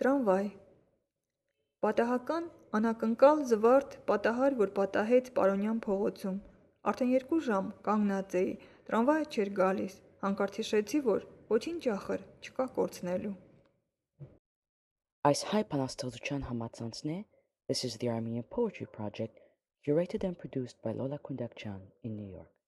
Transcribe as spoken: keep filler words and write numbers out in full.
Տրամվայ։ Պատահական, անակնկալ, զվարթ, պատահար, որ պատահեց Պարոնյան փողոցում։ Արդեն երկու ժամ կանգնած էի, տրամվայը չէր գալիս, հանկարծ հիշեցի, որ ոչինչ ախր չկա կորցնելու։ Այս հայ բանաստեղծության համացանցն է This is the Armenian Poetry Project, curated and produced by Lola Kundakchan in New York.